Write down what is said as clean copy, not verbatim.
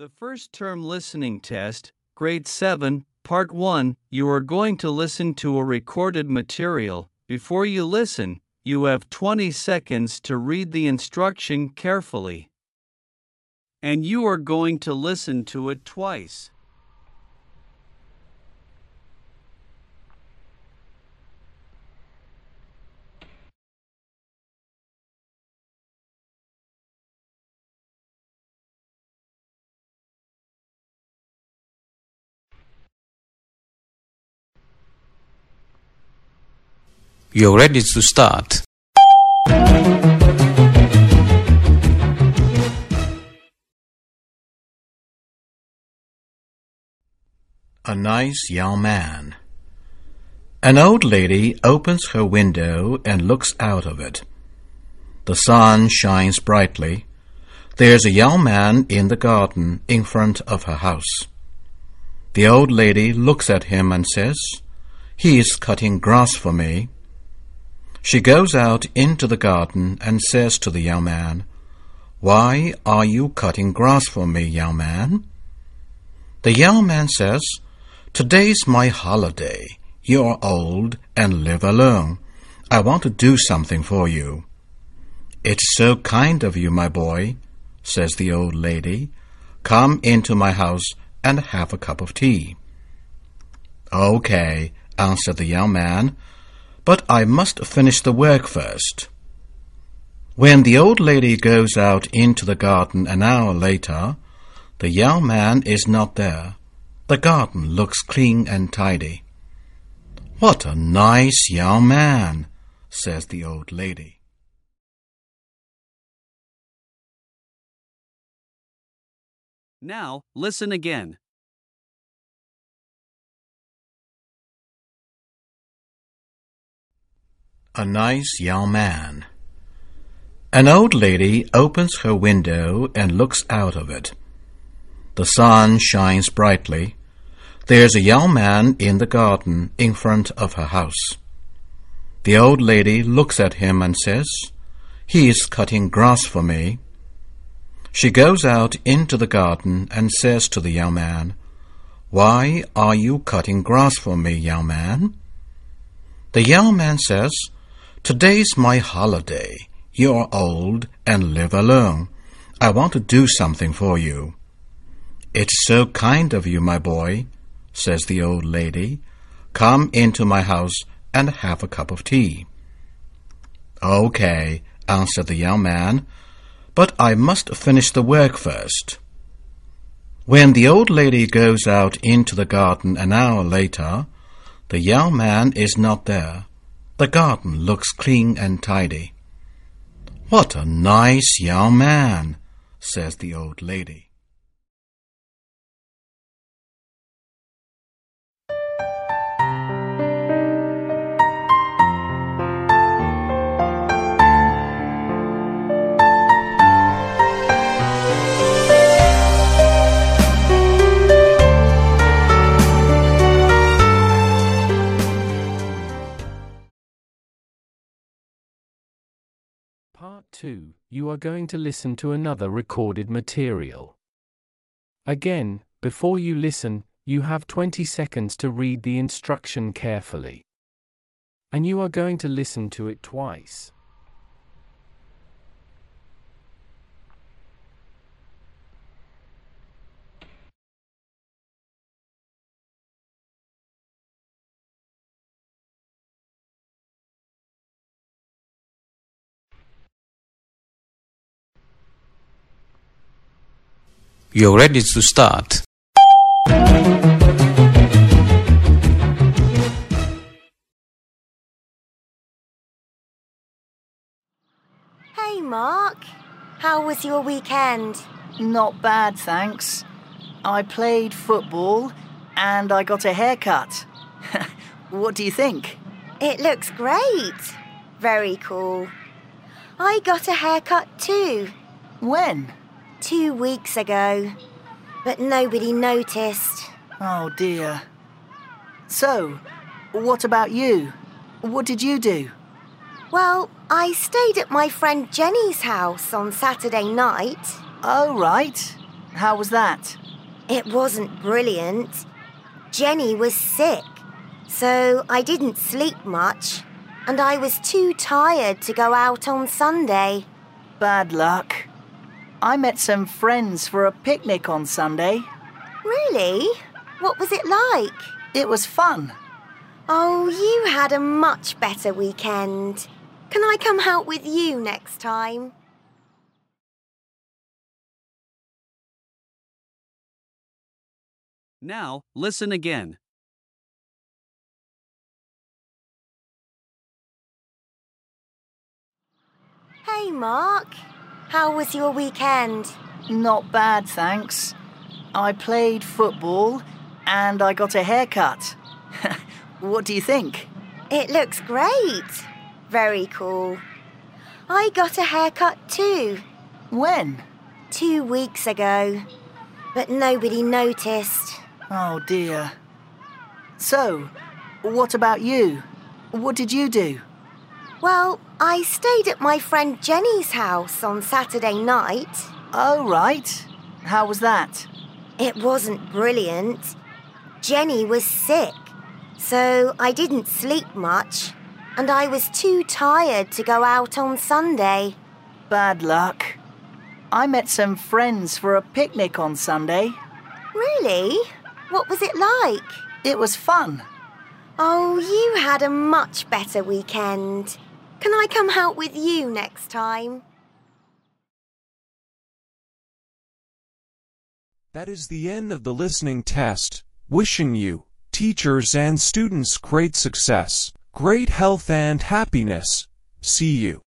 The first term listening test, Grade 7, Part 1, you are going to listen to a recorded material. Before you listen, you have 20 seconds to read the instruction carefully. And you are going to listen to it twice. You're ready to start. A nice young man. An old lady opens her window and looks out of it. The sun shines brightly. There's a young man in the garden in front of her house. The old lady looks at him and says, "He is cutting grass for me." She goes out into the garden and says to the young man, "Why are you cutting grass for me, young man?" The young man says, "Today's my holiday. You're old and live alone. I want to do something for you." "It's so kind of you, my boy," says the old lady. "Come into my house and have a cup of tea." "Okay," answered the young man, "but I must finish the work first." When the old lady goes out into the garden an hour later, the young man is not there. The garden looks clean and tidy. "What a nice young man," says the old lady. Now, listen again. A nice young man. An old lady opens her window and looks out of it. The sun shines brightly. There's a young man in the garden in front of her house. The old lady looks at him and says, "He is cutting grass for me." She goes out into the garden and says to the young man, "Why are you cutting grass for me, young man?" The young man says, "Today's my holiday. You're old and live alone. I want to do something for you." "It's so kind of you, my boy," says the old lady. "Come into my house and have a cup of tea." "Okay," answered the young man, "but I must finish the work first." When the old lady goes out into the garden an hour later, the young man is not there. The garden looks clean and tidy. "What a nice young man," says the old lady. Part 2, you are going to listen to another recorded material. Again, before you listen, you have 20 seconds to read the instruction carefully. And you are going to listen to it twice. You're ready to start. Hey Mark, how was your weekend? Not bad, thanks. I played football and I got a haircut. What do you think? It looks great. Very cool. I got a haircut too. When? 2 weeks ago. But nobody noticed. Oh dear. So, what about you? What did you do? Well, I stayed at my friend Jenny's house on Saturday night. Oh, right. How was that? It wasn't brilliant. Jenny was sick, so I didn't sleep much, and I was too tired to go out on Sunday. Bad luck. I met some friends for a picnic on Sunday. Really? What was it like? It was fun. Oh, you had a much better weekend. Can I come out with you next time? Now, listen again. Hey, Mark. How was your weekend? Not bad, thanks. I played football and I got a haircut. What do you think? It looks great. Very cool. I got a haircut too. When? 2 weeks ago. But nobody noticed. Oh dear. So, what about you? What did you do? Well, I stayed at my friend Jenny's house on Saturday night. Oh, right. How was that? It wasn't brilliant. Jenny was sick, so I didn't sleep much, and I was too tired to go out on Sunday. Bad luck. I met some friends for a picnic on Sunday. Really? What was it like? It was fun. Oh, you had a much better weekend. Can I come out with you next time? That is the end of the listening test. Wishing you, teachers and students, great success, great health and happiness. See you.